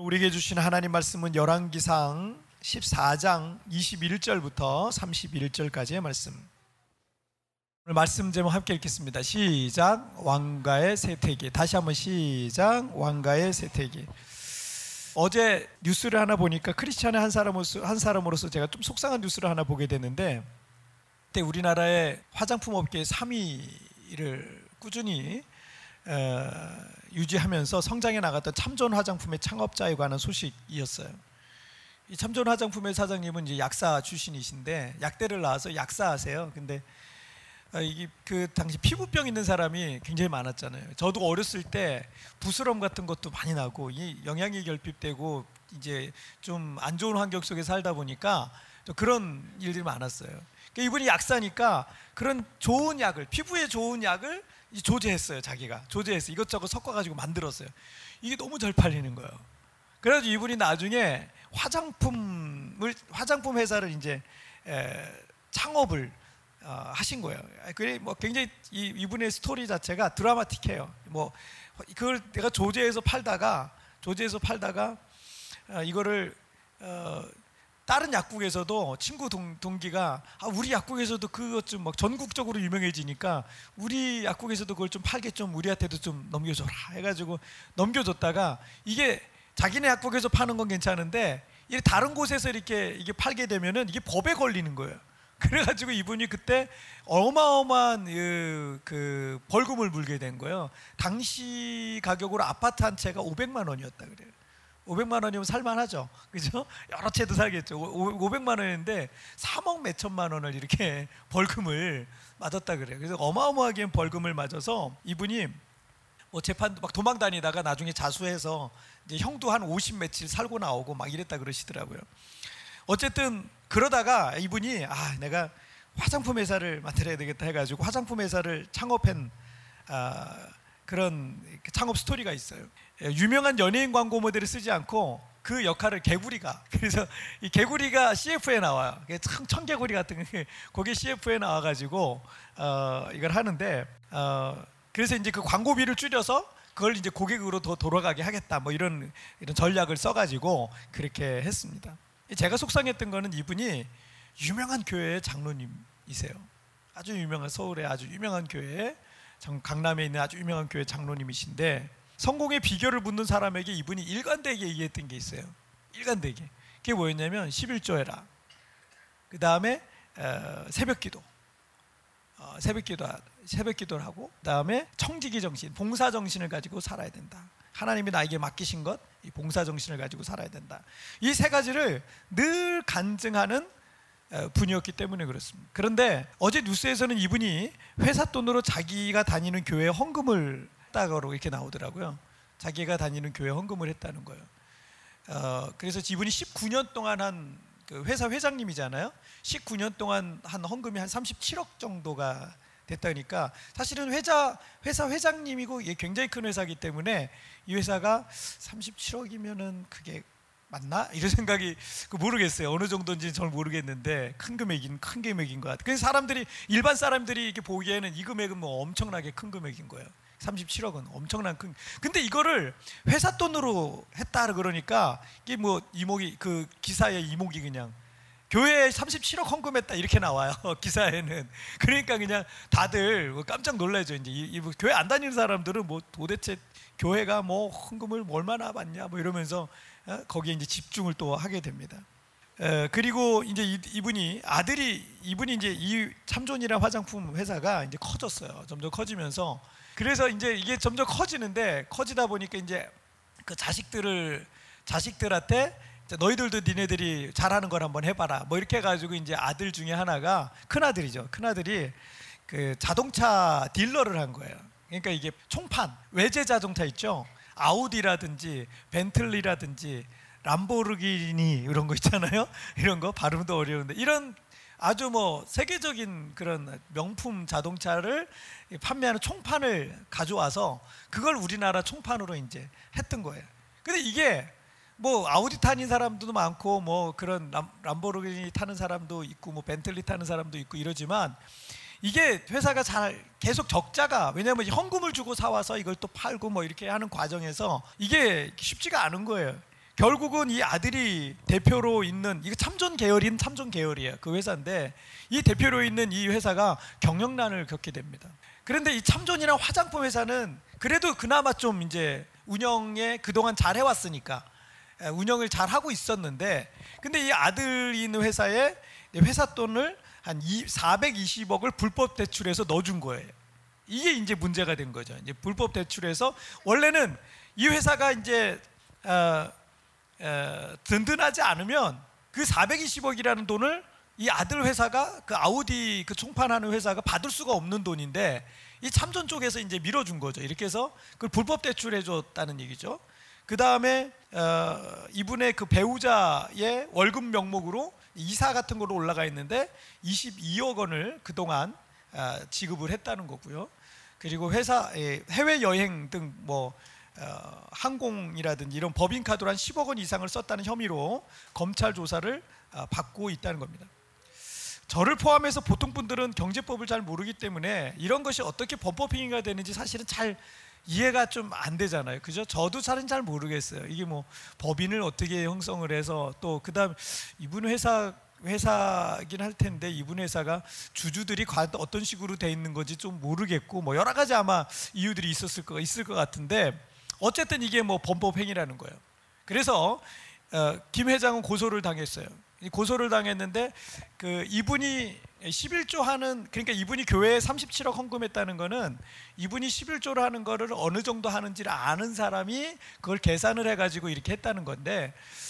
우리에게 주신 하나님 말씀은 열왕기상 14장 21절부터 31절까지의 말씀. 오늘 말씀 제목 함께 읽겠습니다. 시작. 왕가의 세태기. 다시 한번 시작. 왕가의 세태기. 어제 뉴스를 하나 보니까 크리스찬의 한 사람으로서 제가 좀 속상한 뉴스를 하나 보게 됐는데, 그때 우리나라의 화장품 업계 3위를 꾸준히 유지하면서 성장해 나갔던 참전 화장품의 창업자에 관한 소식이었어요. 이 참전 화장품의 사장님은 이제 약사 출신이신데 약대를 나와서 약사하세요. 근데 이게 그 당시 피부병 있는 사람이 굉장히 많았잖아요. 저도 어렸을 때 부스럼 같은 것도 많이 나고 이 영양이 결핍되고 이제 좀 안 좋은 환경 속에 살다 보니까 그런 일들이 많았어요. 그러니까 이분이 약사니까 그런 좋은 약을, 피부에 좋은 약을 조제했어요. 자기가 조제해서 이것저것 섞어가지고 만들었어요. 이게 너무 잘 팔리는 거예요. 그래서 이분이 나중에 화장품 회사를 이제 창업을 하신 거예요. 그래 뭐 굉장히 이분의 스토리 자체가 드라마틱해요. 뭐 그걸 내가 조제해서 팔다가 이거를 다른 약국에서도 친구 동기가 우리 약국에서도 그것 좀 막 전국적으로 유명해지니까 우리 약국에서도 그걸 좀 팔게 좀 우리한테도 좀 넘겨줘라 해가지고 넘겨줬다가 이게 자기네 약국에서 파는 건 괜찮은데 다른 곳에서 이게 팔게 되면은 이게 법에 걸리는 거예요. 그래가지고 이분이 그때 어마어마한 그 벌금을 물게 된 거예요. 당시 가격으로 아파트 한 채가 500만 원이었다 그래요. 500만 원이면 살만하죠, 그죠? 여러 채도 살겠죠. 500만 원인데 3억 몇 천만 원을 이렇게 벌금을 맞았다 그래요. 그래서 어마어마하게 벌금을 맞아서 이분이 뭐 재판도 막 도망 다니다가 나중에 자수해서 이제 형도 한 50 며칠 살고 나오고 막 이랬다 그러시더라고요. 어쨌든 그러다가 이분이 내가 화장품 회사를 만들어야 되겠다 해가지고 화장품 회사를 창업한 그런 창업 스토리가 있어요. 유명한 연예인 광고 모델을 쓰지 않고 그 역할을 개구리가, 그래서 이 개구리가 CF에 나와요. 청개구리 같은 게 거기 CF에 나와가지고 이걸 하는데 그래서 이제 그 광고비를 줄여서 그걸 이제 고객으로 더 돌아가게 하겠다 뭐 이런 전략을 써가지고 그렇게 했습니다. 제가 속상했던 거는 이분이 유명한 교회의 장로님이세요. 아주 유명한, 서울의 아주 유명한 교회, 강남에 있는 아주 유명한 교회 장로님이신데 성공의 비결을 묻는 사람에게 이분이 일관되게 얘기했던 게 있어요. 일관되게. 그게 뭐였냐면 11조 해라. 그 다음에 새벽기도. 새벽기도를 하고, 그 다음에 청지기 정신, 봉사 정신을 가지고 살아야 된다. 하나님이 나에게 맡기신 것, 이 봉사 정신을 가지고 살아야 된다. 이 세 가지를 늘 간증하는 분이었기 때문에 그렇습니다. 그런데 어제 뉴스에서는 이분이 회사 돈으로 자기가 다니는 교회에 헌금을 했다고 이렇게 나오더라고요. 자기가 다니는 교회에 헌금을 했다는 거예요. 그래서 이분이 19년 동안 한 그 회사 회장님이잖아요. 19년 동안 한 헌금이 한 37억 정도가 됐다니까 사실은 회사 회장님이고 이게 굉장히 큰 회사이기 때문에 이 회사가 37억이면은 그게 맞나? 이런 생각이 모르겠어요. 어느 정도인지 잘 모르겠는데 큰 금액인 것 같아요. 그래서 일반 사람들이 이렇게 보기에는 이 금액은 뭐 엄청나게 큰 금액인 거예요. 37억은 엄청난 큰. 근데 이거를 회사 돈으로 했다 그러니까 이게 뭐 이목이 그 기사의 이목이 그냥 교회에 37억 헌금했다 이렇게 나와요. 기사에는. 그러니까 그냥 다들 깜짝 놀라죠. 이제 교회 안 다니는 사람들은 뭐 도대체 교회가 뭐 헌금을 얼마나 받냐 뭐 이러면서 거기에 이제 집중을 또 하게 됩니다. 그리고 이제 이분이 이제 이 참존이라는 화장품 회사가 이제 커졌어요. 점점 커지면서 그래서 이제 이게 점점 커지다 보니까 이제 그 자식들한테 너희들도 니네들이 잘하는 걸 한번 해봐라 뭐 이렇게 해가지고 이제 아들 중에 하나가 큰아들이죠. 큰아들이 그 자동차 딜러를 한 거예요. 그러니까 이게 총판 외제 자동차 있죠. 아우디라든지 벤틀리라든지 람보르기니 이런 거 있잖아요. 이런 거 발음도 어려운데 이런 아주 뭐 세계적인 그런 명품 자동차를 판매하는 총판을 가져와서 그걸 우리나라 총판으로 이제 했던 거예요. 근데 이게 뭐 아우디 타는 사람도 많고 뭐 그런 람보르기니 타는 사람도 있고 뭐 벤틀리 타는 사람도 있고 이러지만 이게 회사가 잘 계속 적자가, 왜냐하면 헌금을 주고 사와서 이걸 또 팔고 뭐 이렇게 하는 과정에서 이게 쉽지가 않은 거예요. 결국은 이 아들이 대표로 있는, 이거 참존 계열인 참존 계열이에요. 그 회사인데 이 대표로 있는 이 회사가 경영난을 겪게 됩니다. 그런데 이 참존이나 화장품 회사는 그래도 그나마 좀 이제 운영에 그동안 잘 해왔으니까 운영을 잘 하고 있었는데, 근데 이 아들이 있는 회사에 회사 돈을 한 420억을 불법 대출해서 넣어준 거예요. 이게 이제 문제가 된 거죠. 이제 불법 대출해서, 원래는 이 회사가 이제 든든하지 않으면 그 420억이라는 돈을 이 아들 회사가, 그 아우디 그 총판하는 회사가 받을 수가 없는 돈인데 이 참존 쪽에서 이제 밀어준 거죠. 이렇게 해서 그걸 불법 대출해줬다는 얘기죠. 그 다음에 이분의 그 배우자의 월급 명목으로 이사 같은 거로 올라가 있는데 22억 원을 그동안 지급을 했다는 거고요. 그리고 회사 해외 여행 등 뭐 항공이라든지 이런 법인카드로 한 10억 원 이상을 썼다는 혐의로 검찰 조사를 받고 있다는 겁니다. 저를 포함해서 보통 분들은 경제법을 잘 모르기 때문에 이런 것이 어떻게 법법 행위가 되는지 사실은 잘 이해가 좀 안 되잖아요. 그죠? 저도 잘 모르겠어요. 이게 뭐 법인을 어떻게 형성을 해서, 또 그다음 이분 회사긴 할 텐데 이분 회사가 주주들이 과연 어떤 식으로 돼 있는 건지 좀 모르겠고, 뭐 여러 가지 아마 이유들이 있을 것 같은데, 어쨌든 이게 뭐 범법 행위라는 거예요. 그래서 김 회장은 고소를 당했어요. 고소를 당했는데 그 이분이 11조 하는, 그러니까 이분이 교회에 37억 헌금했다는 거는 이분이 11조를 하는 거를 어느 정도 하는지를 아는 사람이 그걸 계산을 해가지고 이렇게 했다는 건데,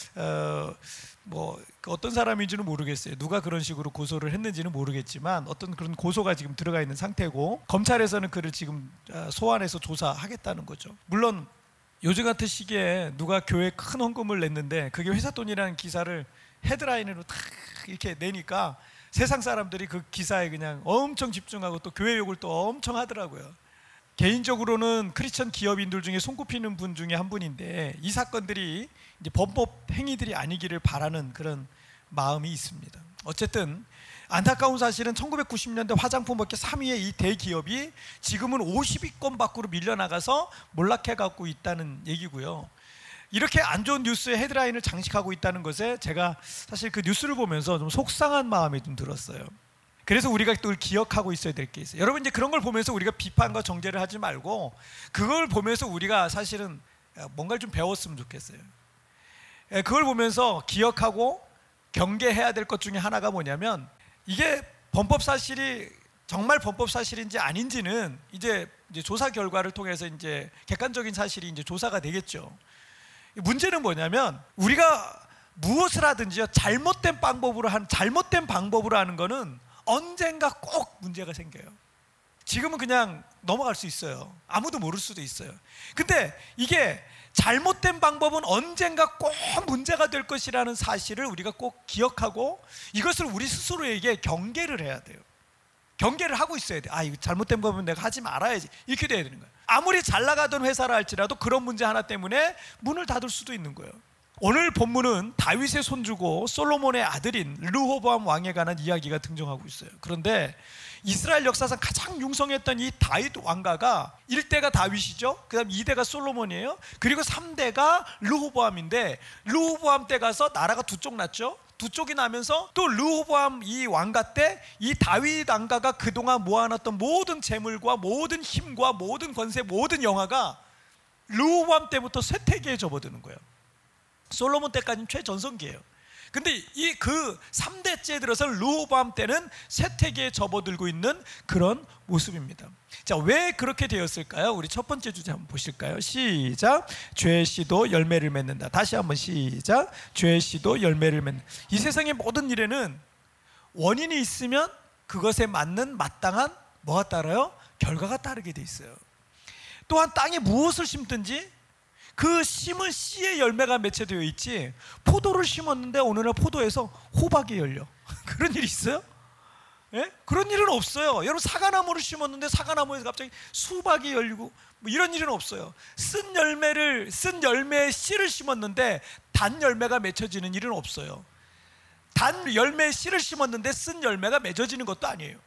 뭐 어떤 사람인지는 모르겠어요. 누가 그런 식으로 고소를 했는지는 모르겠지만 어떤 그런 고소가 지금 들어가 있는 상태고, 검찰에서는 그를 지금 소환해서 조사하겠다는 거죠. 물론 요즘 같은 시기에 누가 교회에 큰 헌금을 냈는데 그게 회사 돈이라는 기사를 헤드라인으로 탁 이렇게 내니까 세상 사람들이 그 기사에 그냥 엄청 집중하고 또 교회 욕을 또 엄청 하더라고요. 개인적으로는 크리스천 기업인들 중에 손꼽히는 분 중에 한 분인데, 이 사건들이 이제 범법 행위들이 아니기를 바라는 그런 마음이 있습니다. 어쨌든 안타까운 사실은 1990년대 화장품업계 3위의 이 대기업이 지금은 50위권 밖으로 밀려나가서 몰락해 갖고 있다는 얘기고요. 이렇게 안 좋은 뉴스의 헤드라인을 장식하고 있다는 것에 제가 사실 그 뉴스를 보면서 좀 속상한 마음이 좀 들었어요. 그래서 우리가 또 기억하고 있어야 될 게 있어요. 여러분, 이제 그런 걸 보면서 우리가 비판과 정죄를 하지 말고 그걸 보면서 우리가 사실은 뭔가를 좀 배웠으면 좋겠어요. 그걸 보면서 기억하고 경계해야 될 것 중에 하나가 뭐냐면, 이게 범법 사실이 정말 범법 사실인지 아닌지는 이제 조사 결과를 통해서 이제 객관적인 사실이 이제 조사가 되겠죠. 문제는 뭐냐면, 우리가 무엇을 하든지요, 잘못된 방법으로 하는 거는 언젠가 꼭 문제가 생겨요. 지금은 그냥 넘어갈 수 있어요. 아무도 모를 수도 있어요. 근데 이게 잘못된 방법은 언젠가 꼭 문제가 될 것이라는 사실을 우리가 꼭 기억하고, 이것을 우리 스스로에게 경계를 해야 돼요. 경계를 하고 있어야 돼. 이거 잘못된 법은 내가 하지 말아야지, 이렇게 돼야 되는 거예요. 아무리 잘 나가던 회사라 할지라도 그런 문제 하나 때문에 문을 닫을 수도 있는 거예요. 오늘 본문은 다윗의 손주고 솔로몬의 아들인 르호보암 왕에 관한 이야기가 등장하고 있어요. 그런데 이스라엘 역사상 가장 융성했던 이 다윗 왕가가 1대가 다윗이죠. 그 다음 2대가 솔로몬이에요. 그리고 3대가 르호보암인데, 르호보암 때 가서 나라가 두 쪽 났죠. 두 쪽이 나면서 또 르호보암 이 왕가 때 이 다윗 왕가가 그동안 모아놨던 모든 재물과 모든 힘과 모든 권세, 모든 영화가 르호보암 때부터 쇠퇴기에 접어드는 거예요. 솔로몬 때까지는 최전성기예요. 근데 이 그 3대째 들어서 르호보암 때는 쇠퇴기에 접어들고 있는 그런 모습입니다. 자, 왜 그렇게 되었을까요? 우리 첫 번째 주제 한번 보실까요? 시작. 죄의 씨도 열매를 맺는다. 다시 한번 시작. 죄의 씨도 열매를 맺는다. 이 세상의 모든 일에는 원인이 있으면 그것에 맞는 마땅한 뭐가 따라요? 결과가 따르게 돼 있어요. 또한 땅에 무엇을 심든지 그 심은 씨의 열매가 맺혀되어 있지, 포도를 심었는데 어느 날 포도에서 호박이 열려. 그런 일이 있어요? 예? 그런 일은 없어요. 여러분, 사과나무를 심었는데 사과나무에서 갑자기 수박이 열리고 뭐 이런 일은 없어요. 쓴 열매의 씨를 심었는데 단 열매가 맺혀지는 일은 없어요. 단 열매의 씨를 심었는데 쓴 열매가 맺어지는 것도 아니에요.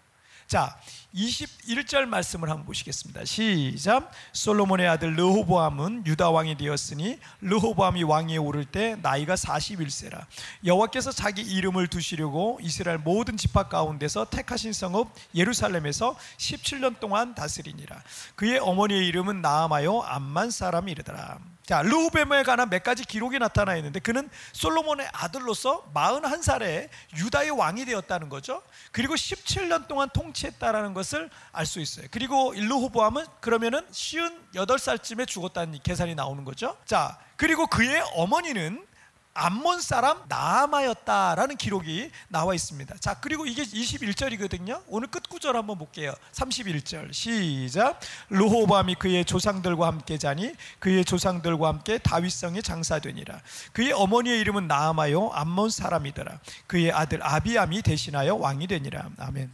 자, 21절 말씀을 한번 보시겠습니다. 시작. 솔로몬의 아들 르호보암은 유다 왕이 되었으니 르호보암이 왕위에 오를 때 나이가 41세라. 여호와께서 자기 이름을 두시려고 이스라엘 모든 지파 가운데서 택하신 성읍 예루살렘에서 17년 동안 다스리니라. 그의 어머니의 이름은 나아마요 암만 사람이르더라. 자, 르호보암에 관한 몇 가지 기록이 나타나 있는데 그는 솔로몬의 아들로서 41살에 유다의 왕이 되었다는 거죠. 그리고 17년 동안 통치했다라는 것을 알 수 있어요. 그리고 르호보암은 그러면은 58살쯤에 죽었다는 계산이 나오는 거죠. 자, 그리고 그의 어머니는 암몬 사람 나아마였다라는 기록이 나와 있습니다. 자, 그리고 이게 21절이거든요. 오늘 끝 구절 한번 볼게요. 31절 시작. 르호보암이 그의 조상들과 함께 자니 그의 조상들과 함께 다윗성에 장사되니라. 그의 어머니의 이름은 나아마요 암몬 사람이더라. 그의 아들 아비암이 대신하여 왕이 되니라. 아멘.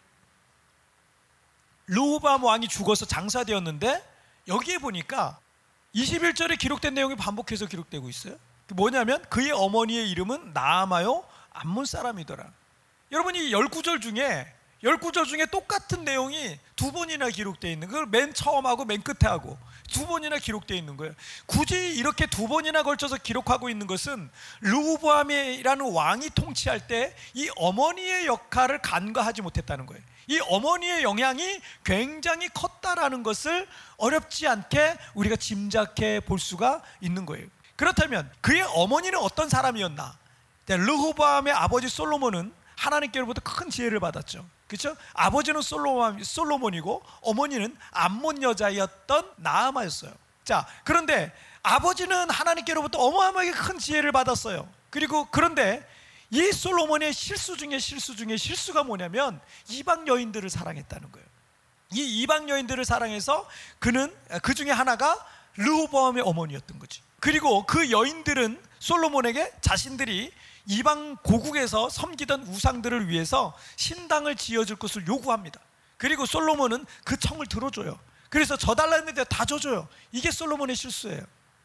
르호보암 왕이 죽어서 장사되었는데 여기에 보니까 21절에 기록된 내용이 반복해서 기록되고 있어요. 뭐냐면 그의 어머니의 이름은 나아마요 암몬 사람이더라. 여러분, 이 19절 중에 똑같은 내용이 두 번이나 기록되어 있는, 그걸 맨 처음하고 맨 끝에 하고 두 번이나 기록되어 있는 거예요. 굳이 이렇게 두 번이나 걸쳐서 기록하고 있는 것은 르호보암이라는 왕이 통치할 때 이 어머니의 역할을 간과하지 못했다는 거예요. 이 어머니의 영향이 굉장히 컸다라는 것을 어렵지 않게 우리가 짐작해 볼 수가 있는 거예요. 그렇다면 그의 어머니는 어떤 사람이었나? 르호보암의 아버지 솔로몬은 하나님께로부터 큰 지혜를 받았죠. 그렇죠? 아버지는 솔로몬이고 어머니는 암몬 여자였던 나아마였어요. 자, 그런데 아버지는 하나님께로부터 어마어마하게 큰 지혜를 받았어요. 그런데 이 솔로몬의 실수 중에 실수가 뭐냐면 이방 여인들을 사랑했다는 거예요. 이 이방 여인들을 사랑해서 그는 그 중에 하나가 르호보암의 어머니였던 거지. 그리고 그 여인들은 솔로몬에게 자신들이 이방 고국에서 섬기던 우상들을 위해서 신당을 지어줄 것을 요구합니다. 그리고 솔로몬은 그 청을 들어줘요. 그래서 져달라 했는데 다 줘줘요. 이게 솔로몬의 실수예요.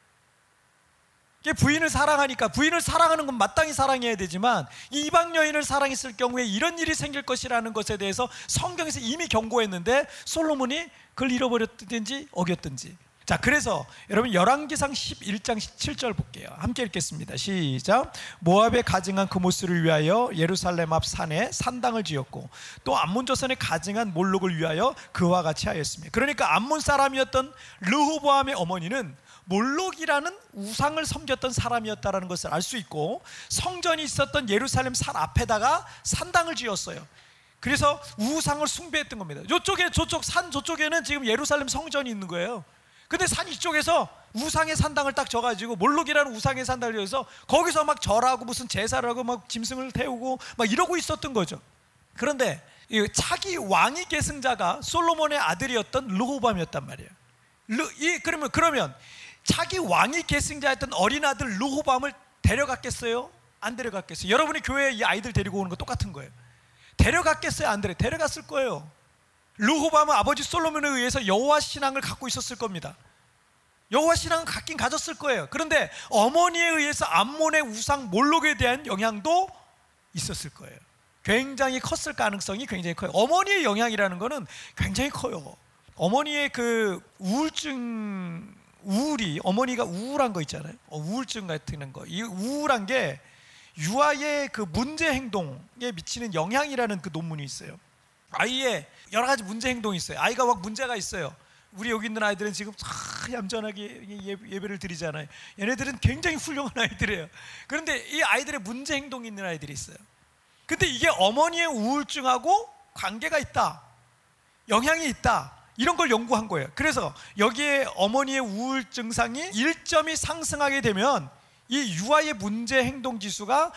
부인을 사랑하니까, 부인을 사랑하는 건 마땅히 사랑해야 되지만 이방 여인을 사랑했을 경우에 이런 일이 생길 것이라는 것에 대해서 성경에서 이미 경고했는데 솔로몬이 그걸 잃어버렸든지 어겼든지. 자, 그래서 여러분 열왕기상 11장 17절 볼게요. 함께 읽겠습니다. 시작. 모압에 가증한 그모스를 위하여 예루살렘 앞 산에 산당을 지었고 또 암몬 조선에 가증한 몰록을 위하여 그와 같이 하였으며. 그러니까 암몬 사람이었던 르호보암의 어머니는 몰록이라는 우상을 섬겼던 사람이었다는 것을 알 수 있고, 성전이 있었던 예루살렘 산 앞에다가 산당을 지었어요. 그래서 우상을 숭배했던 겁니다. 산 저쪽에는 지금 예루살렘 성전이 있는 거예요. 근데 산 이쪽에서 우상의 산당을 딱 져가지고, 몰록이라는 우상의 산당을 지어서 거기서 막 절하고 무슨 제사를 하고 막 짐승을 태우고 막 이러고 있었던 거죠. 그런데 차기 왕위 계승자가 솔로몬의 아들이었던 르호보암이었단 말이에요. 그러면 차기 왕위 계승자였던 어린 아들 르호보암을 데려갔겠어요? 안 데려갔겠어요? 여러분이 교회에 이 아이들 데리고 오는 거 똑같은 거예요. 데려갔겠어요? 안 데려갔을 거예요. 르호보암은 아버지 솔로몬에 의해서 여호와 신앙을 갖고 있었을 겁니다. 여호와 신앙은 갖긴 가졌을 거예요. 그런데 어머니에 의해서 암몬의 우상 몰록에 대한 영향도 있었을 거예요. 굉장히 컸을 가능성이 굉장히 커요. 어머니의 영향이라는 거는 굉장히 커요. 어머니의 그 우울이, 어머니가 우울한 거 있잖아요. 우울증 같은 거. 이 우울한 게 유아의 그 문제 행동에 미치는 영향이라는 그 논문이 있어요. 아이의 여러 가지 문제 행동이 있어요. 아이가 막 문제가 있어요. 우리 여기 있는 아이들은 지금 얌전하게 예배를 드리잖아요. 얘네들은 굉장히 훌륭한 아이들이에요. 그런데 이 아이들의 문제 행동이 있는 아이들이 있어요. 근데 이게 어머니의 우울증하고 관계가 있다, 영향이 있다, 이런 걸 연구한 거예요. 그래서 여기에 어머니의 우울 증상이 1점이 상승하게 되면 이 유아의 문제 행동 지수가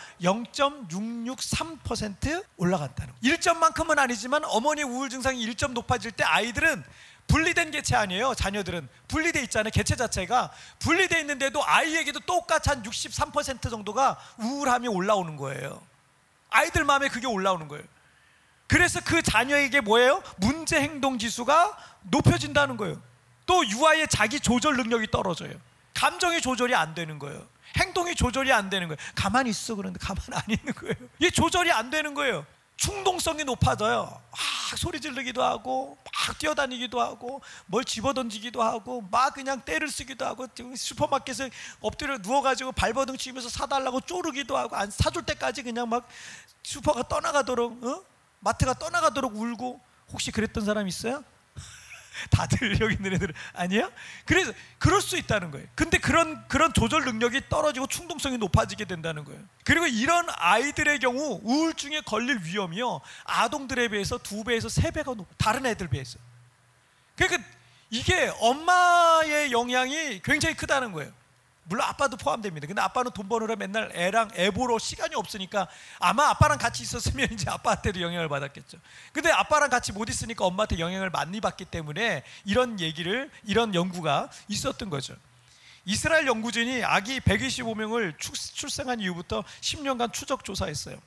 0.663% 올라간다는 거예요. 1점만큼은 아니지만 어머니의 우울 증상이 1점 높아질 때 아이들은 분리된 개체 아니에요. 자녀들은 분리돼 있잖아요. 개체 자체가 분리돼 있는데도 아이에게도 똑같이 한 63% 정도가 우울함이 올라오는 거예요. 아이들 마음에 그게 올라오는 거예요. 그래서 그 자녀에게 뭐예요? 문제 행동 지수가 높여진다는 거예요. 또 유아의 자기 조절 능력이 떨어져요. 감정의 조절이 안 되는 거예요. 행동이 조절이 안 되는 거예요. 가만히 있어 그러는데 가만 안 있는 거예요. 이게 조절이 안 되는 거예요. 충동성이 높아져요. 막 소리 지르기도 하고 막 뛰어다니기도 하고 뭘 집어던지기도 하고 막 그냥 때를 쓰기도 하고 슈퍼마켓에 엎드려 누워가지고 발버둥 치면서 사달라고 쪼르기도 하고 안 사줄 때까지 그냥 막 슈퍼가 떠나가도록 마트가 떠나가도록 울고. 혹시 그랬던 사람 있어요? 다들 여기 있는 애들은 아니에요? 그래서 그럴 수 있다는 거예요. 근데 그런 조절 능력이 떨어지고 충동성이 높아지게 된다는 거예요. 그리고 이런 아이들의 경우 우울증에 걸릴 위험이요, 아동들에 비해서 2배에서 3배가 높아요. 다른 애들 비해서. 그러니까 이게 엄마의 영향이 굉장히 크다는 거예요. 물론 아빠도 포함됩니다. 근데 아빠는 돈 버느라 맨날 애 보러 시간이 없으니까 아마 아빠랑 같이 있었으면 이제 아빠한테도 영향을 받았겠죠. 근데 아빠랑 같이 못 있으니까 엄마한테 영향을 많이 받기 때문에 이런 연구가 있었던 거죠. 이스라엘 연구진이 아기 125명을 출생한 이후부터 10년간 추적 조사했어요.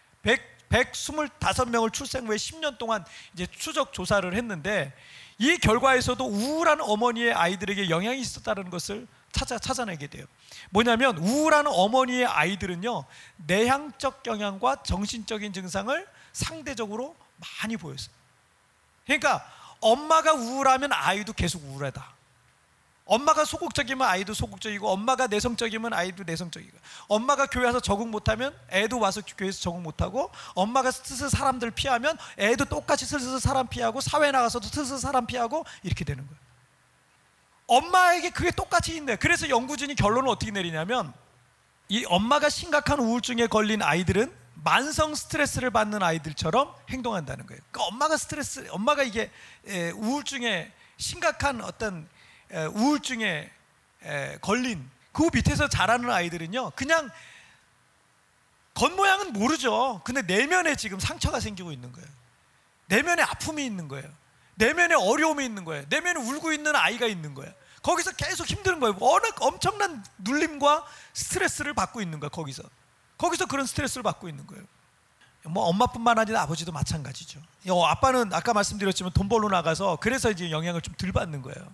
125명을 출생 후에 10년 동안 이제 추적 조사를 했는데, 이 결과에서도 우울한 어머니의 아이들에게 영향이 있었다는 것을 찾아내게 돼요. 뭐냐면 우울한 어머니의 아이들은요, 내향적 경향과 정신적인 증상을 상대적으로 많이 보였어요. 그러니까 엄마가 우울하면 아이도 계속 우울하다. 엄마가 소극적이면 아이도 소극적이고, 엄마가 내성적이면 아이도 내성적이고, 엄마가 교회 와서 적응 못하면 애도 와서 교회에서 적응 못하고, 엄마가 슬슬 사람들 피하면 애도 똑같이 슬슬 사람 피하고, 사회 나가서도 슬슬 사람 피하고, 이렇게 되는 거예요. 엄마에게 그게 똑같이 있네. 그래서 연구진이 결론을 어떻게 내리냐면, 이 엄마가 심각한 우울증에 걸린 아이들은 만성 스트레스를 받는 아이들처럼 행동한다는 거예요. 그러니까 엄마가 이게 우울증에 심각한 어떤 우울증에 걸린 그 밑에서 자라는 아이들은요, 그냥 겉모양은 모르죠. 근데 내면에 지금 상처가 생기고 있는 거예요. 내면에 아픔이 있는 거예요. 내면에 어려움이 있는 거예요. 내면에 울고 있는 아이가 있는 거예요. 거기서 계속 힘든 거예요. 엄청난 눌림과 스트레스를 받고 있는 거예요. 거기서 그런 스트레스를 받고 있는 거예요. 뭐 엄마뿐만 아니라 아버지도 마찬가지죠. 아빠는 아까 말씀드렸지만 돈 벌러 나가서 그래서 이제 영향을 좀 덜 받는 거예요.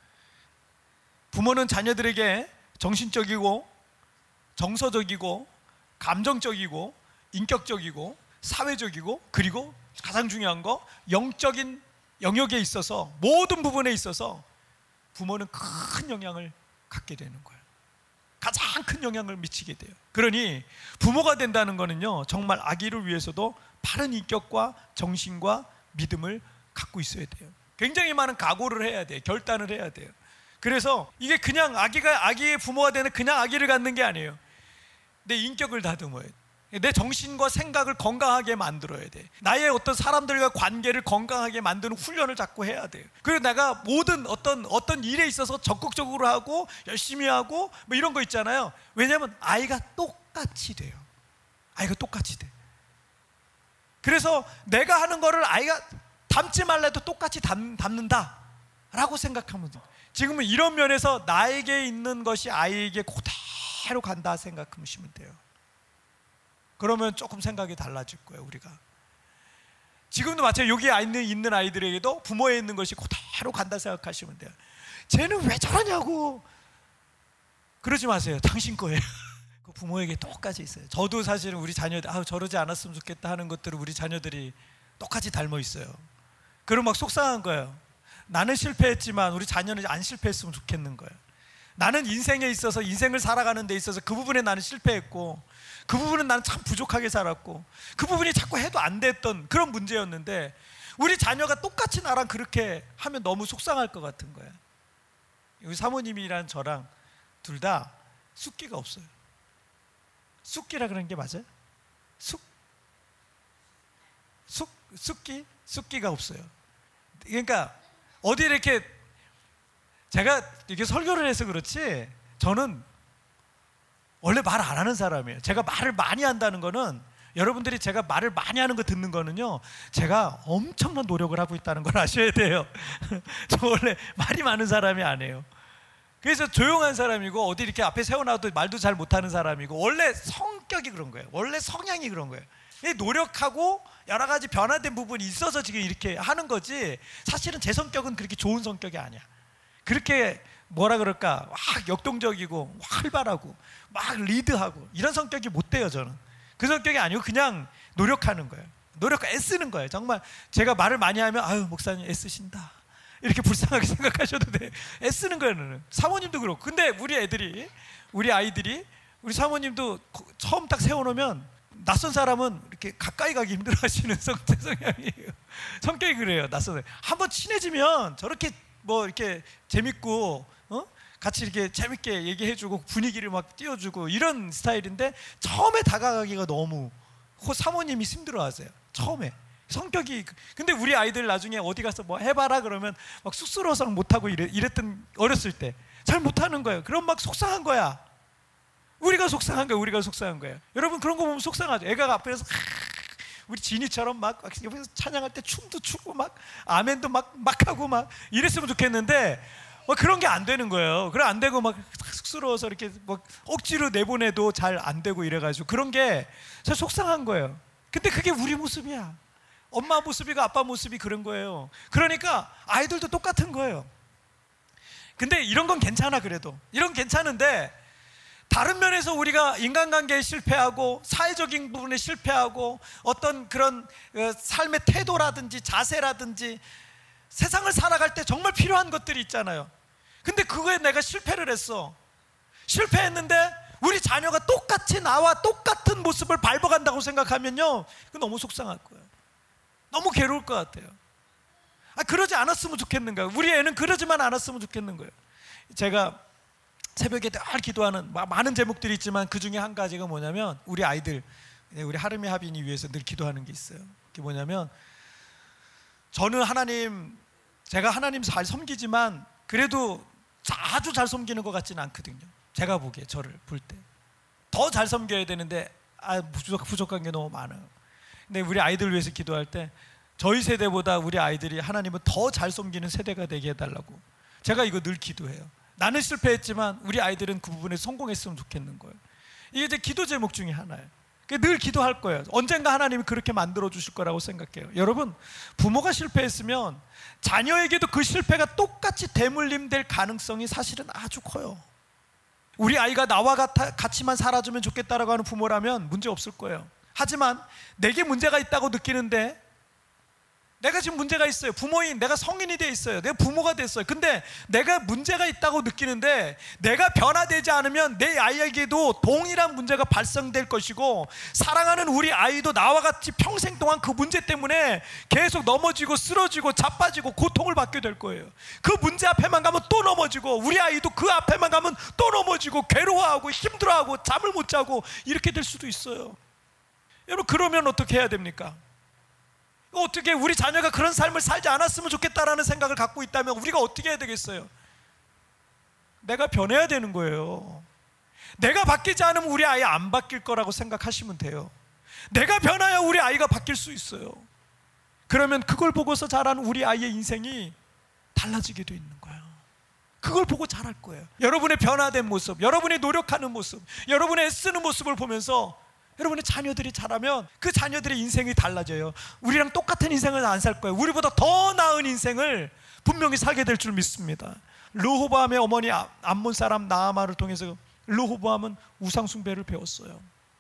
부모는 자녀들에게 정신적이고 정서적이고 감정적이고 인격적이고 사회적이고, 그리고 가장 중요한 거 영적인 영역에 있어서, 모든 부분에 있어서 부모는 큰 영향을 갖게 되는 거예요. 가장 큰 영향을 미치게 돼요. 그러니 부모가 된다는 거는요, 정말 아기를 위해서도 바른 인격과 정신과 믿음을 갖고 있어야 돼요. 굉장히 많은 각오를 해야 돼요. 결단을 해야 돼요. 그래서 이게 그냥 아기의 부모가 되는 그냥 아기를 갖는 게 아니에요. 내 인격을 다듬어야 돼. 내 정신과 생각을 건강하게 만들어야 돼. 나의 어떤 사람들과 관계를 건강하게 만드는 훈련을 자꾸 해야 돼요. 그리고 내가 모든 어떤 일에 있어서 적극적으로 하고 열심히 하고 뭐 이런 거 있잖아요. 왜냐하면 아이가 똑같이 돼요. 아이가 똑같이 돼. 그래서 내가 하는 거를 아이가 닮지 말라 해도 똑같이 닮는다라고 생각하면 돼요. 지금은 이런 면에서 나에게 있는 것이 아이에게 그대로 간다 생각하시면 돼요. 그러면 조금 생각이 달라질 거예요. 우리가 지금도 마찬가지로 여기에 있는 아이들에게도 부모에 있는 것이 그대로 간다 생각하시면 돼요. 쟤는 왜 저러냐고 그러지 마세요. 당신 거예요. 그 부모에게 똑같이 있어요. 저도 사실은 우리 자녀들 저러지 않았으면 좋겠다 하는 것들을 우리 자녀들이 똑같이 닮아 있어요. 그럼 막 속상한 거예요. 나는 실패했지만 우리 자녀는 안 실패했으면 좋겠는 거예요. 나는 인생에 있어서, 인생을 살아가는 데 있어서 그 부분에 나는 실패했고, 그 부분은 나는 참 부족하게 살았고, 그 부분이 자꾸 해도 안 됐던 그런 문제였는데, 우리 자녀가 똑같이 나랑 그렇게 하면 너무 속상할 것 같은 거예요. 우리 사모님이랑 저랑 둘 다 숫기가 없어요. 숫기라 그러는 게 맞아요? 숫기가 없어요. 그러니까 어디 이렇게 제가 이렇게 설교를 해서 그렇지, 저는 원래 말 안 하는 사람이에요. 제가 말을 많이 한다는 거는, 여러분들이 제가 말을 많이 하는 거 듣는 거는요, 제가 엄청난 노력을 하고 있다는 걸 아셔야 돼요. 저 원래 말이 많은 사람이 아니에요. 그래서 조용한 사람이고, 어디 이렇게 앞에 세워놔도 말도 잘 못하는 사람이고, 원래 성격이 그런 거예요. 원래 성향이 그런 거예요. 노력하고 여러 가지 변화된 부분이 있어서 지금 이렇게 하는 거지, 사실은 제 성격은 그렇게 좋은 성격이 아니야. 그렇게 뭐라 그럴까, 막 역동적이고 활발하고 막 리드하고 이런 성격이 못 돼요. 저는 그 성격이 아니고 그냥 노력하는 거예요. 애쓰는 거예요. 정말 제가 말을 많이 하면 아유 목사님 애쓰신다 이렇게 불쌍하게 생각하셔도 돼. 애쓰는 거예요. 사모님도 그렇고. 근데 우리 아이들이 우리 사모님도 처음 딱 세워놓으면 낯선 사람은 이렇게 가까이 가기 힘들어하시는 성향이에요. 성격이 그래요. 낯선 한번 친해지면 저렇게 뭐 이렇게 재밌고 같이 이렇게 재밌게 얘기해주고 분위기를 막 띄워주고 이런 스타일인데 처음에 다가가기가 너무 사모님이 힘들어하세요. 처음에 성격이. 근데 우리 아이들 나중에 어디 가서 뭐 해봐라 그러면 막 쑥스러워서 못하고 이랬던 어렸을 때 잘 못하는 거예요. 그럼 막 속상한 거야. 우리가 속상한 거예요. 여러분 그런 거 보면 속상하죠. 애가 앞에서 우리 진이처럼 막 옆에서 찬양할 때 춤도 추고 막 아멘도 막 하고 막 이랬으면 좋겠는데 그런 게 안 되는 거예요. 그래 안 되고 막 쑥스러워서 이렇게 막 억지로 내보내도 잘 안 되고 이래가지고 그런 게 참 속상한 거예요. 근데 그게 우리 모습이야. 엄마 모습이고 아빠 모습이 그런 거예요. 그러니까 아이들도 똑같은 거예요. 근데 이런 건 괜찮아. 그래도 이런 괜찮은데 다른 면에서 우리가 인간관계에 실패하고 사회적인 부분에 실패하고 어떤 그런 삶의 태도라든지 자세라든지 세상을 살아갈 때 정말 필요한 것들이 있잖아요. 근데 그거에 내가 실패를 했어. 실패했는데 우리 자녀가 똑같이 나와 똑같은 모습을 밟아간다고 생각하면요, 그건 너무 속상할 거예요. 너무 괴로울 것 같아요. 그러지 않았으면 좋겠는 거예요. 우리 애는 그러지만 않았으면 좋겠는 거예요. 제가 새벽에 늘 기도하는 많은 제목들이 있지만 그 중에 한 가지가 뭐냐면 우리 아이들, 우리 하름이 하빈이 위해서 늘 기도하는 게 있어요. 그게 뭐냐면 저는 제가 하나님 잘 섬기지만 그래도 아주 잘 섬기는 것 같지는 않거든요. 제가 보기에 저를 볼 때 더 잘 섬겨야 되는데 부족한 게 너무 많아요. 근데 우리 아이들 위해서 기도할 때 저희 세대보다 우리 아이들이 하나님은 더 잘 섬기는 세대가 되게 해달라고 제가 이거 늘 기도해요. 나는 실패했지만 우리 아이들은 그 부분에 성공했으면 좋겠는 거예요. 이게 이제 기도 제목 중에 하나예요. 늘 기도할 거예요. 언젠가 하나님이 그렇게 만들어 주실 거라고 생각해요. 여러분, 부모가 실패했으면 자녀에게도 그 실패가 똑같이 대물림될 가능성이 사실은 아주 커요. 우리 아이가 나와 같이만 살아주면 좋겠다라고 하는 부모라면 문제 없을 거예요. 하지만 내게 문제가 있다고 느끼는데 내가 지금 문제가 있어요. 부모인 내가 성인이 돼 있어요. 내가 부모가 됐어요. 근데 내가 문제가 있다고 느끼는데 내가 변화되지 않으면 내 아이에게도 동일한 문제가 발생될 것이고 사랑하는 우리 아이도 나와 같이 평생 동안 그 문제 때문에 계속 넘어지고 쓰러지고 자빠지고 고통을 받게 될 거예요. 그 문제 앞에만 가면 또 넘어지고 우리 아이도 그 앞에만 가면 또 넘어지고 괴로워하고 힘들어하고 잠을 못 자고 이렇게 될 수도 있어요. 여러분, 그러면 어떻게 해야 됩니까? 어떻게 우리 자녀가 그런 삶을 살지 않았으면 좋겠다라는 생각을 갖고 있다면 우리가 어떻게 해야 되겠어요? 내가 변해야 되는 거예요. 내가 바뀌지 않으면 우리 아이 안 바뀔 거라고 생각하시면 돼요. 내가 변해야 우리 아이가 바뀔 수 있어요. 그러면 그걸 보고서 자라는 우리 아이의 인생이 달라지게 돼 있는 거예요. 그걸 보고 자랄 거예요. 여러분의 변화된 모습, 여러분의 노력하는 모습, 여러분의 애쓰는 모습을 보면서 여러분의 자녀들이 자라면 그 자녀들의 인생이 달라져요. 우리랑 똑같은 인생은 안 살 거예요. 우리보다 더 나은 인생을 분명히 살게 될 줄 믿습니다. 르호보암의 어머니 암몬 사람 나아마를 통해서 르호보암은 우상 숭배를 배웠어요.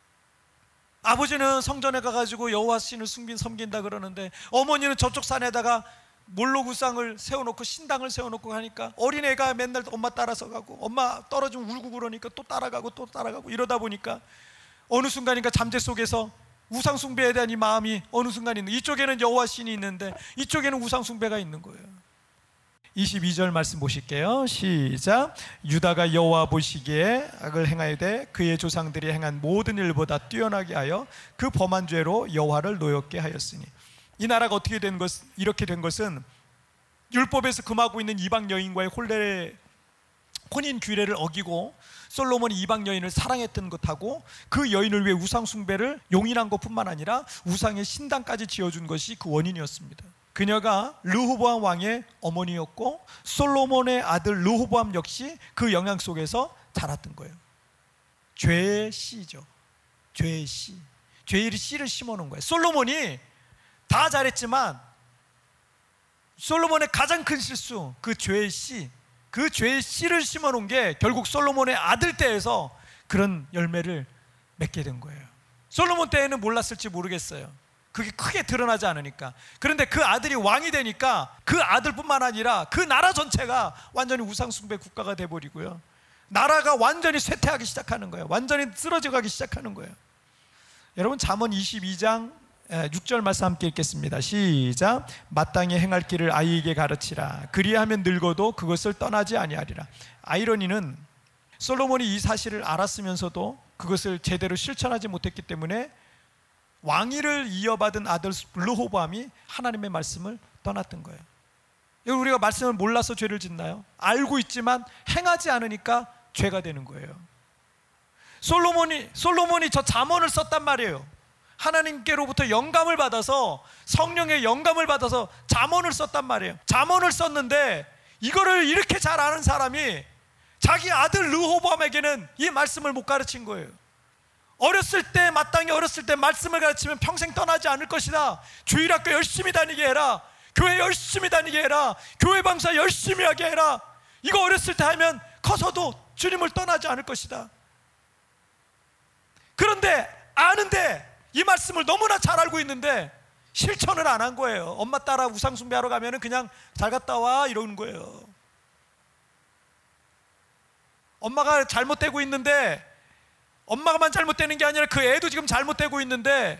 아버지는 성전에 가가지고 여호와 신을 섬긴다 그러는데 어머니는 저쪽 산에다가 몰록 우상을 세워놓고 신당을 세워놓고 하니까 어린애가 맨날 엄마 따라서 가고 엄마 떨어지면 울고 그러니까 또 따라가고 이러다 보니까 어느 순간인가 잠재 속에서 우상 숭배에 대한 이 마음이 어느 순간 있는, 이쪽에는 여호와 신이 있는데 이쪽에는 우상 숭배가 있는 거예요. 22절 말씀 보실게요. 시작. 유다가 여호와 보시기에 악을 행하여되 그의 조상들이 행한 모든 일보다 뛰어나게 하여 그 범한 죄로 여호와를 노엽게 하였으니. 이 나라가 어떻게 된 것, 이렇게 된 것은 율법에서 금하고 있는 이방 여인과의 혼인 규례를 어기고 솔로몬이 이방 여인을 사랑했던 것하고 그 여인을 위해 우상 숭배를 용인한 것뿐만 아니라 우상의 신당까지 지어준 것이 그 원인이었습니다. 그녀가 르호보암 왕의 어머니였고 솔로몬의 아들 르호보암 역시 그 영향 속에서 자랐던 거예요. 죄의 씨죠. 죄의 씨. 죄의 씨를 심어놓은 거예요. 솔로몬이 다 잘했지만 솔로몬의 가장 큰 실수, 그 죄의 씨, 그 죄의 씨를 심어놓은 게 결국 솔로몬의 아들 때에서 그런 열매를 맺게 된 거예요. 솔로몬 때에는 몰랐을지 모르겠어요. 그게 크게 드러나지 않으니까. 그런데 그 아들이 왕이 되니까 그 아들뿐만 아니라 그 나라 전체가 완전히 우상숭배 국가가 돼버리고요, 나라가 완전히 쇠퇴하기 시작하는 거예요. 완전히 쓰러져 가기 시작하는 거예요. 여러분, 잠언 22장 6절 말씀 함께 읽겠습니다. 시작. 마땅히 행할 길을 아이에게 가르치라. 그리하면 늙어도 그것을 떠나지 아니하리라. 아이러니는 솔로몬이 이 사실을 알았으면서도 그것을 제대로 실천하지 못했기 때문에 왕위를 이어받은 아들 르호보암이 하나님의 말씀을 떠났던 거예요. 우리가 말씀을 몰라서 죄를 짓나요? 알고 있지만 행하지 않으니까 죄가 되는 거예요. 솔로몬이 저 잠언을 썼단 말이에요. 하나님께로부터 영감을 받아서, 성령의 영감을 받아서 잠언을 썼단 말이에요. 잠언을 썼는데 이거를 이렇게 잘 아는 사람이 자기 아들 르호보암에게는 이 말씀을 못 가르친 거예요. 마땅히 어렸을 때 말씀을 가르치면 평생 떠나지 않을 것이다. 주일학교 열심히 다니게 해라. 교회 열심히 다니게 해라. 교회 방사 열심히 하게 해라. 이거 어렸을 때 하면 커서도 주님을 떠나지 않을 것이다. 그런데 아는데, 이 말씀을 너무나 잘 알고 있는데 실천을 안 한 거예요. 엄마 따라 우상숭배하러 가면 그냥 잘 갔다 와 이러는 거예요. 엄마가 잘못되고 있는데, 엄마가만 잘못되는 게 아니라 그 애도 지금 잘못되고 있는데,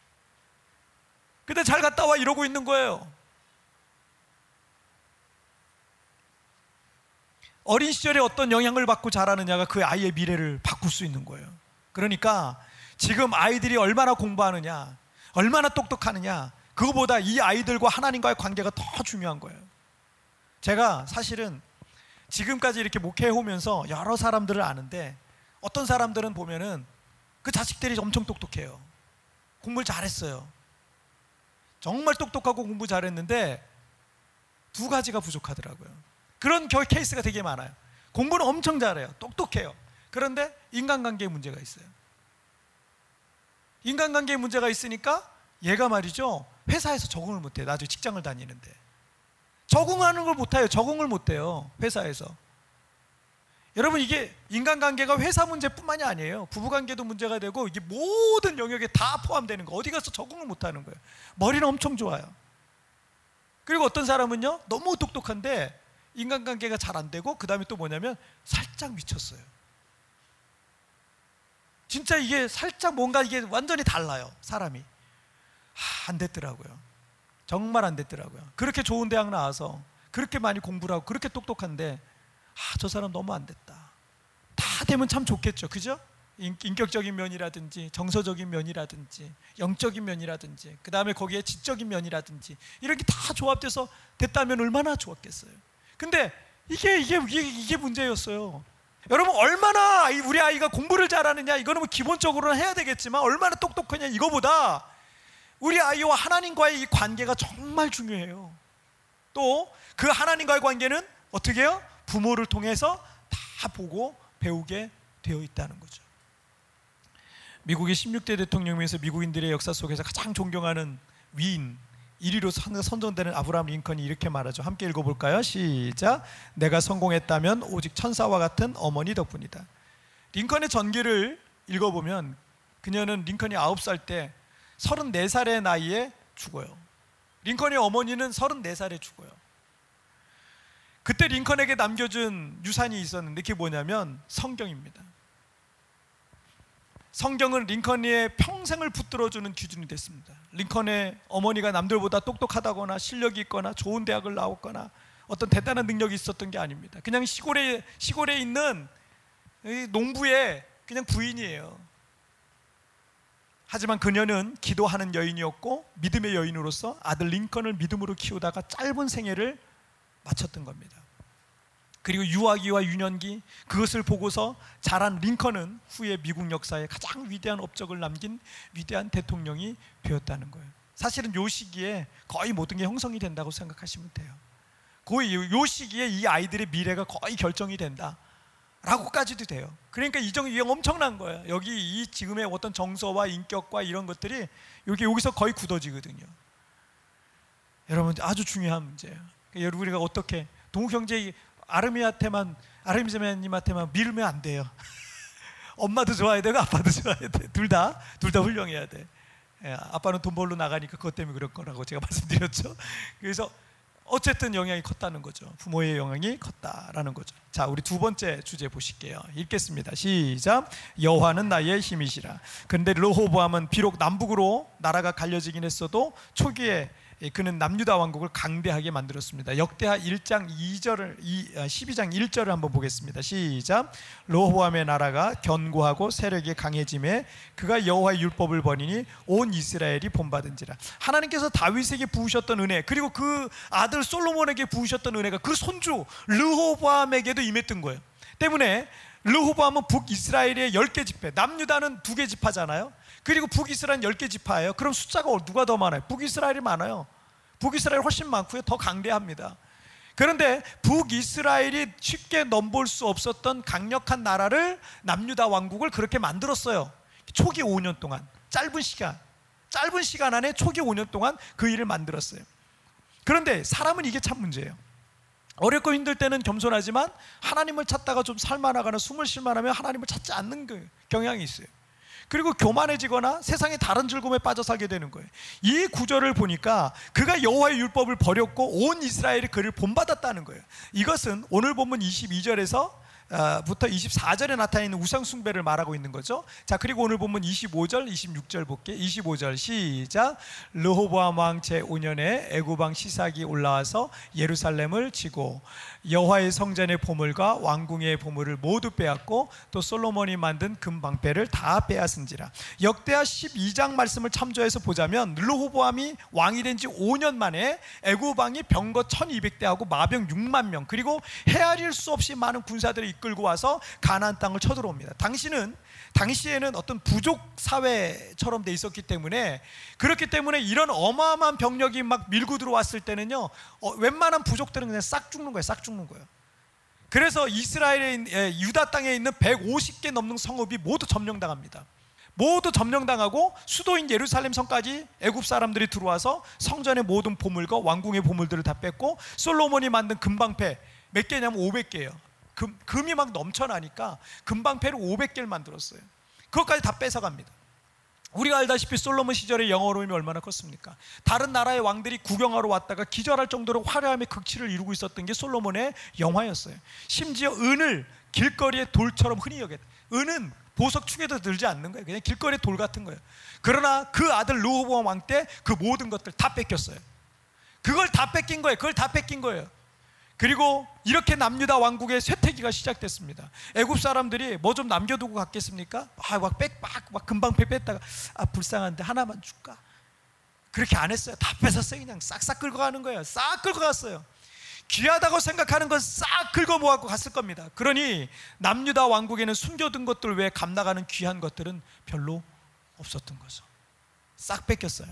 근데 잘 갔다 와 이러고 있는 거예요. 어린 시절에 어떤 영향을 받고 자라느냐가 그 아이의 미래를 바꿀 수 있는 거예요. 그러니까 지금 아이들이 얼마나 공부하느냐, 얼마나 똑똑하느냐, 그거보다 이 아이들과 하나님과의 관계가 더 중요한 거예요. 제가 사실은 지금까지 이렇게 목회해 오면서 여러 사람들을 아는데, 어떤 사람들은 보면은 그 자식들이 엄청 똑똑해요. 공부를 잘했어요. 정말 똑똑하고 공부 잘했는데 두 가지가 부족하더라고요. 그런 케이스가 되게 많아요. 공부는 엄청 잘해요. 똑똑해요. 그런데 인간관계에 문제가 있어요. 인간관계에 문제가 있으니까 얘가 말이죠, 회사에서 적응을 못해요. 나중에 직장을 다니는데 적응하는 걸 못해요. 적응을 못해요, 회사에서. 여러분, 이게 인간관계가 회사 문제뿐만이 아니에요. 부부관계도 문제가 되고, 이게 모든 영역에 다 포함되는 거. 어디 가서 적응을 못하는 거예요. 머리는 엄청 좋아요. 그리고 어떤 사람은요, 너무 똑똑한데 인간관계가 잘 안 되고, 그 다음에 또 뭐냐면 살짝 미쳤어요. 진짜 이게 살짝 뭔가 이게 완전히 달라요, 사람이. 안 됐더라고요. 정말 안 됐더라고요. 그렇게 좋은 대학 나와서 그렇게 많이 공부를 하고 그렇게 똑똑한데, 저 사람 너무 안 됐다. 다 되면 참 좋겠죠, 그죠? 인격적인 면이라든지 정서적인 면이라든지 영적인 면이라든지, 그 다음에 거기에 지적인 면이라든지, 이런 게 다 조합돼서 됐다면 얼마나 좋았겠어요. 근데 이게 문제였어요. 여러분, 얼마나 우리 아이가 공부를 잘하느냐, 이거는 뭐 기본적으로는 해야 되겠지만, 얼마나 똑똑하냐, 이거보다 우리 아이와 하나님과의 이 관계가 정말 중요해요. 또 그 하나님과의 관계는 어떻게 해요? 부모를 통해서 다 보고 배우게 되어 있다는 거죠. 미국의 16대 대통령이면서 미국인들의 역사 속에서 가장 존경하는 위인 1위로 선정되는 아브라함 링컨이 이렇게 말하죠. 함께 읽어볼까요? 시작. 내가 성공했다면 오직 천사와 같은 어머니 덕분이다. 링컨의 전기를 읽어보면, 그녀는 링컨이 9살 때 34살의 나이에 죽어요. 링컨의 어머니는 34살에 죽어요. 그때 링컨에게 남겨준 유산이 있었는데, 그게 뭐냐면 성경입니다. 성경은 링컨의 평생을 붙들어주는 기준이 됐습니다. 링컨의 어머니가 남들보다 똑똑하다거나 실력이 있거나 좋은 대학을 나왔거나 어떤 대단한 능력이 있었던 게 아닙니다. 그냥 시골에 있는 농부의 그냥 부인이에요. 하지만 그녀는 기도하는 여인이었고 믿음의 여인으로서 아들 링컨을 믿음으로 키우다가 짧은 생애를 마쳤던 겁니다. 그리고 유아기와 유년기, 그것을 보고서 자란 링컨은 후에 미국 역사에 가장 위대한 업적을 남긴 위대한 대통령이 되었다는 거예요. 사실은 이 시기에 거의 모든 게 형성이 된다고 생각하시면 돼요. 거의 이 시기에 이 아이들의 미래가 거의 결정이 된다 라고까지도 돼요. 그러니까 이게 엄청난 거예요. 여기 이 지금의 어떤 정서와 인격과 이런 것들이 여기서 거의 굳어지거든요. 여러분, 아주 중요한 문제예요. 그러니까 우리가 어떻게 동욱 형제 아르미님한테만 밀면 안 돼요. 엄마도 좋아야 되고 아빠도 좋아야 돼. 둘 다 훌륭해야 돼. 아빠는 돈 벌러 나가니까 그것 때문에 그럴 거라고 제가 말씀드렸죠. 그래서 어쨌든 영향이 컸다는 거죠. 부모의 영향이 컸다라는 거죠. 자, 우리 두 번째 주제 보실게요. 읽겠습니다. 시작. 여호와는 나의 힘이시라. 그런데 르호보암은 비록 남북으로 나라가 갈려지긴 했어도 초기에 그는 남유다 왕국을 강대하게 만들었습니다. 역대하 1장 2절을 12장 1절을 한번 보겠습니다. 시작. 르호보암의 나라가 견고하고 세력이 강해짐에 그가 여호와의 율법을 버리니 온 이스라엘이 본받은지라. 하나님께서 다윗에게 부으셨던 은혜, 그리고 그 아들 솔로몬에게 부으셨던 은혜가 그 손주 르호보암에게도 임했던 거예요. 때문에 르호보암은 북이스라엘의 10개 지파, 남유다는 2개 지파잖아요. 그리고 북이스라엘은 10개 지파예요. 그럼 숫자가 누가 더 많아요? 북이스라엘이 많아요. 북이스라엘 훨씬 많고요. 더 강대합니다. 그런데 북이스라엘이 쉽게 넘볼 수 없었던 강력한 나라를, 남유다 왕국을 그렇게 만들었어요. 초기 5년 동안, 짧은 시간 안에 초기 5년 동안 그 일을 만들었어요. 그런데 사람은 이게 참 문제예요. 어렵고 힘들 때는 겸손하지만 하나님을 찾다가 좀 살만하거나 숨을 쉴만하면 하나님을 찾지 않는 그 경향이 있어요. 그리고 교만해지거나 세상의 다른 즐거움에 빠져 살게 되는 거예요. 이 구절을 보니까 그가 여호와의 율법을 버렸고 온 이스라엘이 그를 본받았다는 거예요. 이것은 오늘 본문 22절에서 부터 24절에 나타나는 우상 숭배를 말하고 있는 거죠. 자, 그리고 오늘 본문 25절, 26절 볼게요. 25절 시작. 르호보암 왕 제5년에 애굽 왕 시삭이 올라와서 예루살렘을 치고 여호와의 성전의 보물과 왕궁의 보물을 모두 빼앗고 또 솔로몬이 만든 금방패를 다 빼앗은지라. 역대하 12장 말씀을 참조해서 보자면 르호보암이 왕이 된 지 5년 만에 애굽 왕이 병거 1200대하고 마병 6만 명, 그리고 헤아릴 수 없이 많은 군사들이 이끌고 와서 가나안 땅을 쳐들어옵니다. 당시에는 어떤 부족 사회처럼 돼 있었기 때문에, 그렇기 때문에 이런 어마어마한 병력이 막 밀고 들어왔을 때는요, 웬만한 부족들은 그냥 싹 죽는 거예요. 그래서 이스라엘의 유다 땅에 있는 150개 넘는 성읍이 모두 점령당합니다. 모두 점령당하고 수도인 예루살렘 성까지 애굽 사람들이 들어와서 성전의 모든 보물과 왕궁의 보물들을 다 뺐고, 솔로몬이 만든 금방패 몇 개냐면 500개예요. 금이 막 넘쳐나니까 금방패를 500개를 만들었어요. 그것까지 다 뺏어갑니다. 우리가 알다시피 솔로몬 시절의 영어로움이 얼마나 컸습니까? 다른 나라의 왕들이 구경하러 왔다가 기절할 정도로 화려함의 극치를 이루고 있었던 게 솔로몬의 영화였어요. 심지어 은을 길거리에 돌처럼 흔히 여겼다. 은은 보석 축에도 들지 않는 거예요. 그냥 길거리에 돌 같은 거예요. 그러나 그 아들 르호보암 왕 때 그 모든 것들 다 뺏겼어요. 그걸 다 뺏긴 거예요. 그리고 이렇게 남유다 왕국의 쇠퇴기가 시작됐습니다. 애굽 사람들이 뭐 좀 남겨두고 갔겠습니까? 막 금방패 뺐다가 불쌍한데 하나만 줄까? 그렇게 안 했어요. 다 뺏었어요. 그냥 싹싹 긁어 가는 거예요. 싹 긁어 갔어요. 귀하다고 생각하는 건 싹 긁어 모아고 갔을 겁니다. 그러니 남유다 왕국에는 숨겨둔 것들 외에 값나가는 귀한 것들은 별로 없었던 거죠. 싹 뺏겼어요.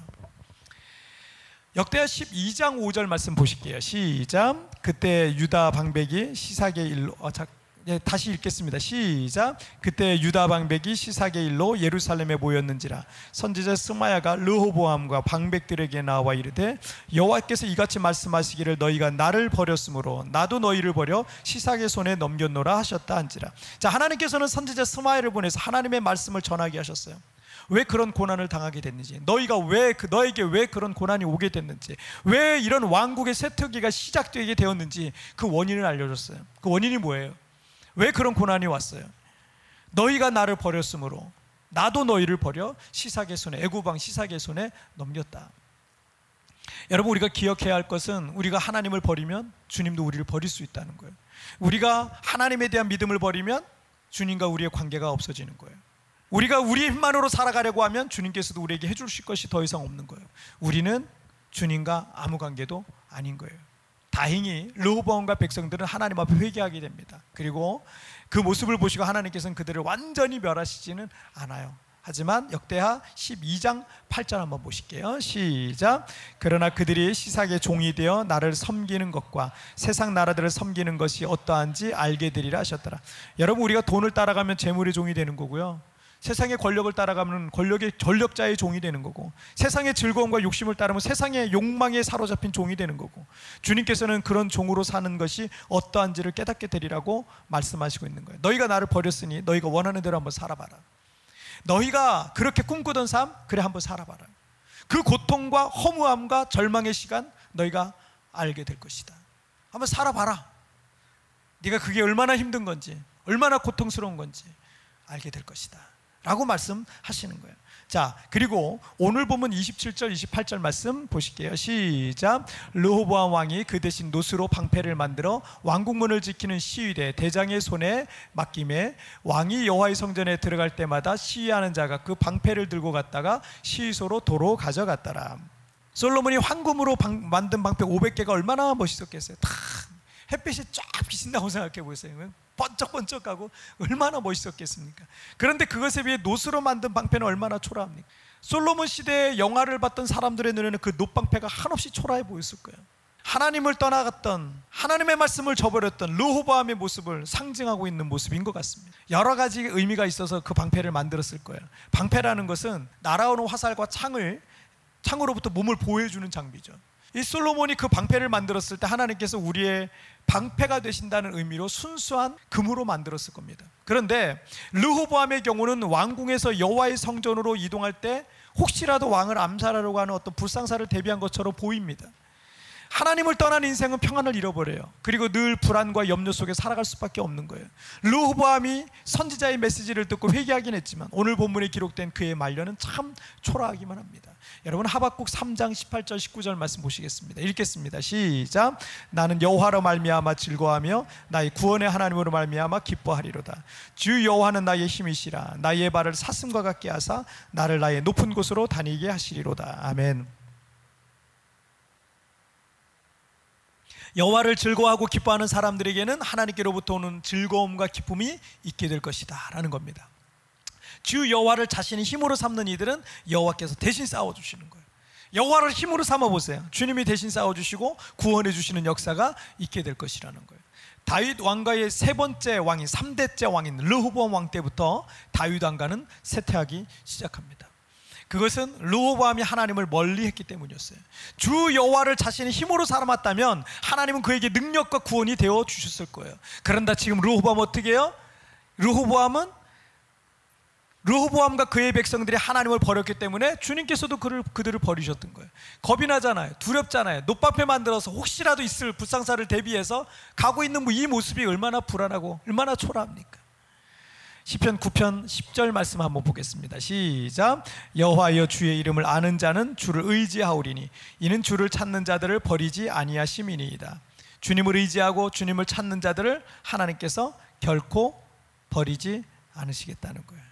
역대하 12장 5절 말씀 보실게요. 시작. 그때 유다 방백이 시삭의 일로 다시 읽겠습니다. 시작. 그때 유다 방백이 시삭의 일로 예루살렘에 모였는지라. 선지자 스마야가 르호보암과 방백들에게 나와 이르되 여호와께서 이같이 말씀하시기를 너희가 나를 버렸으므로 나도 너희를 버려 시삭의 손에 넘겼노라 하셨다 한지라. 자, 하나님께서는 선지자 스마야를 보내서 하나님의 말씀을 전하게 하셨어요. 왜 그런 고난을 당하게 됐는지, 너에게 왜 그런 고난이 오게 됐는지, 왜 이런 왕국의 쇠퇴기가 시작되게 되었는지 그 원인을 알려줬어요. 그 원인이 뭐예요? 왜 그런 고난이 왔어요? 너희가 나를 버렸으므로 나도 너희를 버려 시삭의 손에, 애굽 왕 시삭의 손에 넘겼다. 여러분, 우리가 기억해야 할 것은 우리가 하나님을 버리면 주님도 우리를 버릴 수 있다는 거예요. 우리가 하나님에 대한 믿음을 버리면 주님과 우리의 관계가 없어지는 거예요. 우리가 우리의 힘만으로 살아가려고 하면 주님께서도 우리에게 해줄 것이 더 이상 없는 거예요. 우리는 주님과 아무 관계도 아닌 거예요. 다행히 르호보암과 백성들은 하나님 앞에 회개하게 됩니다. 그리고 그 모습을 보시고 하나님께서는 그들을 완전히 멸하시지는 않아요. 하지만 역대하 12장 8절 한번 보실게요. 시작. 그러나 그들이 시삭의 종이 되어 나를 섬기는 것과 세상 나라들을 섬기는 것이 어떠한지 알게 되리라 하셨더라. 여러분, 우리가 돈을 따라가면 재물의 종이 되는 거고요, 세상의 권력을 따라가면 전력자의 종이 되는 거고, 세상의 즐거움과 욕심을 따르면 세상의 욕망에 사로잡힌 종이 되는 거고, 주님께서는 그런 종으로 사는 것이 어떠한지를 깨닫게 되리라고 말씀하시고 있는 거예요. 너희가 나를 버렸으니 너희가 원하는 대로 한번 살아봐라. 너희가 그렇게 꿈꾸던 삶, 그래 한번 살아봐라. 그 고통과 허무함과 절망의 시간 너희가 알게 될 것이다. 한번 살아봐라. 네가 그게 얼마나 힘든 건지, 얼마나 고통스러운 건지 알게 될 것이다 라고 말씀하시는 거예요. 자, 그리고 오늘 보면 27절 28절 말씀 보실게요. 시작. 르호보암 왕이 그 대신 노스로 방패를 만들어 왕궁문을 지키는 시위대 대장의 손에 맡김에 왕이 여호와의 성전에 들어갈 때마다 시위하는 자가 그 방패를 들고 갔다가 시위소로 도로 가져갔더라. 솔로몬이 황금으로 만든 방패 500개가 얼마나 멋있었겠어요. 다 햇빛이 쫙 비친다고 생각해 보세요. 번쩍번쩍하고 얼마나 멋있었겠습니까? 그런데 그것에 비해 노스로 만든 방패는 얼마나 초라합니까? 솔로몬 시대의 영화를 봤던 사람들의 눈에는 그 놋방패가 한없이 초라해 보였을 거예요. 하나님을 떠나갔던, 하나님의 말씀을 저버렸던 르호보암의 모습을 상징하고 있는 모습인 것 같습니다. 여러 가지 의미가 있어서 그 방패를 만들었을 거예요. 방패라는 것은 날아오는 화살과 창으로부터 몸을 보호해주는 장비죠. 이 솔로몬이 그 방패를 만들었을 때 하나님께서 우리의 방패가 되신다는 의미로 순수한 금으로 만들었을 겁니다. 그런데 르호보암의 경우는 왕궁에서 여호와의 성전으로 이동할 때 혹시라도 왕을 암살하려고 하는 어떤 불상사를 대비한 것처럼 보입니다. 하나님을 떠난 인생은 평안을 잃어버려요. 그리고 늘 불안과 염려 속에 살아갈 수밖에 없는 거예요. 르호보암이 선지자의 메시지를 듣고 회개하긴 했지만 오늘 본문에 기록된 그의 말년은 참 초라하기만 합니다. 여러분, 하박국 3장 18절 19절 말씀 보시겠습니다. 읽겠습니다. 시작. 나는 여호와로 말미암아 즐거워하며 나의 구원의 하나님으로 말미암아 기뻐하리로다. 주 여호와는 나의 힘이시라. 나의 발을 사슴과 같게 하사 나를 나의 높은 곳으로 다니게 하시리로다. 아멘. 여호와를 즐거워하고 기뻐하는 사람들에게는 하나님께로부터 오는 즐거움과 기쁨이 있게 될 것이다 라는 겁니다. 주 여호와를 자신의 힘으로 삼는 이들은 여호와께서 대신 싸워주시는 거예요. 여호와를 힘으로 삼아보세요. 주님이 대신 싸워주시고 구원해 주시는 역사가 있게 될 것이라는 거예요. 다윗 왕가의 세 번째 왕인 3대째 왕인 르호보암 왕 때부터 다윗 왕가는 쇠퇴하기 시작합니다. 그것은 르호보암이 하나님을 멀리했기 때문이었어요. 주 여호와를 자신의 힘으로 삼았다면 하나님은 그에게 능력과 구원이 되어 주셨을 거예요. 그런데 지금 르호보암 어떻게 해요? 르호보암과 그의 백성들이 하나님을 버렸기 때문에 주님께서도 그들을 버리셨던 거예요. 겁이 나잖아요. 두렵잖아요. 놋방패 만들어서 혹시라도 있을 불상사를 대비해서 가고 있는 이 모습이 얼마나 불안하고 얼마나 초라합니까? 시편 9편 10절 말씀 한번 보겠습니다. 시작. 여호와여 주의 이름을 아는 자는 주를 의지하오리니 이는 주를 찾는 자들을 버리지 아니하심이니이다. 주님을 의지하고 주님을 찾는 자들을 하나님께서 결코 버리지 않으시겠다는 거예요.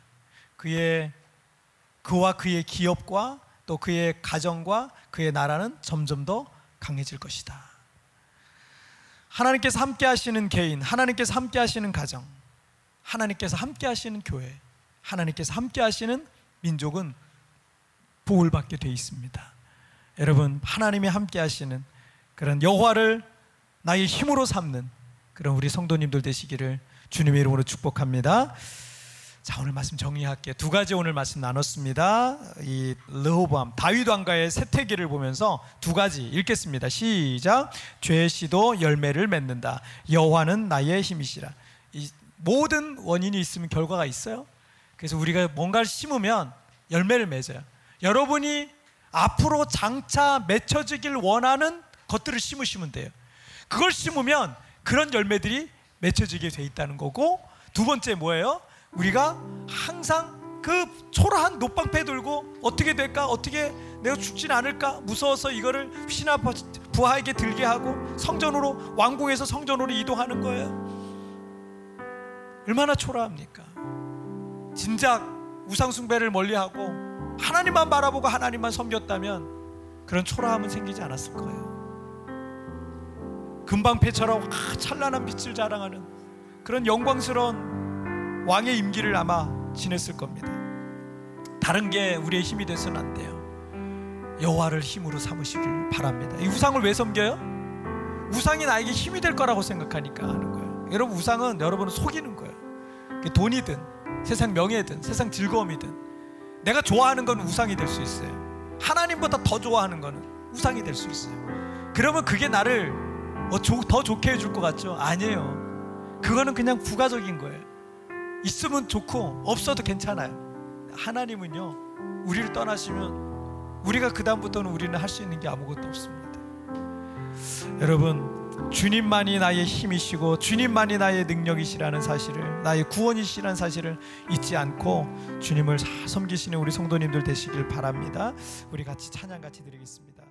그와 그의 기업과 또 그의 가정과 그의 나라는 점점 더 강해질 것이다. 하나님께서 함께 하시는 개인, 하나님께서 함께 하시는 가정, 하나님께서 함께 하시는 교회, 하나님께서 함께 하시는 민족은 복을 받게 되어 있습니다. 여러분, 하나님이 함께 하시는 그런 여호와를 나의 힘으로 삼는 그런 우리 성도님들 되시기를 주님의 이름으로 축복합니다. 자, 오늘 말씀 정리할게요. 두 가지 오늘 말씀 나눴습니다. 이 르호보암 다윗 왕가의 쇠퇴기를 보면서 두 가지 읽겠습니다. 시작. 죄의 씨도 열매를 맺는다. 여호와는 나의 힘이시라. 이 모든 원인이 있으면 결과가 있어요. 그래서 우리가 뭔가를 심으면 열매를 맺어요. 여러분이 앞으로 장차 맺혀지길 원하는 것들을 심으시면 돼요. 그걸 심으면 그런 열매들이 맺혀지게 돼 있다는 거고, 두 번째 뭐예요? 우리가 항상 그 초라한 놋방패 들고 어떻게 될까? 어떻게 내가 죽진 않을까? 무서워서 이거를 휘나 부하에게 들게 하고 성전으로, 왕궁에서 성전으로 이동하는 거예요. 얼마나 초라합니까? 진작 우상숭배를 멀리하고 하나님만 바라보고 하나님만 섬겼다면 그런 초라함은 생기지 않았을 거예요. 금방패처럼 찬란한 빛을 자랑하는 그런 영광스러운 왕의 임기를 아마 지냈을 겁니다. 다른 게 우리의 힘이 돼서는 안 돼요. 여호와를 힘으로 삼으시길 바랍니다. 이 우상을 왜 섬겨요? 우상이 나에게 힘이 될 거라고 생각하니까 하는 거예요. 여러분, 우상은 여러분을 속이는 거예요. 돈이든 세상 명예든 세상 즐거움이든 내가 좋아하는 건 우상이 될 수 있어요. 하나님보다 더 좋아하는 거는 우상이 될 수 있어요. 그러면 그게 나를 더 좋게 해줄 것 같죠? 아니에요. 그거는 그냥 부가적인 거예요. 있으면 좋고 없어도 괜찮아요. 하나님은요, 우리를 떠나시면 우리가 그다음부터는 우리는 할 수 있는 게 아무것도 없습니다. 여러분, 주님만이 나의 힘이시고 주님만이 나의 능력이시라는 사실을, 나의 구원이시라는 사실을 잊지 않고 주님을 섬기시는 우리 성도님들 되시길 바랍니다. 우리 같이 찬양 같이 드리겠습니다.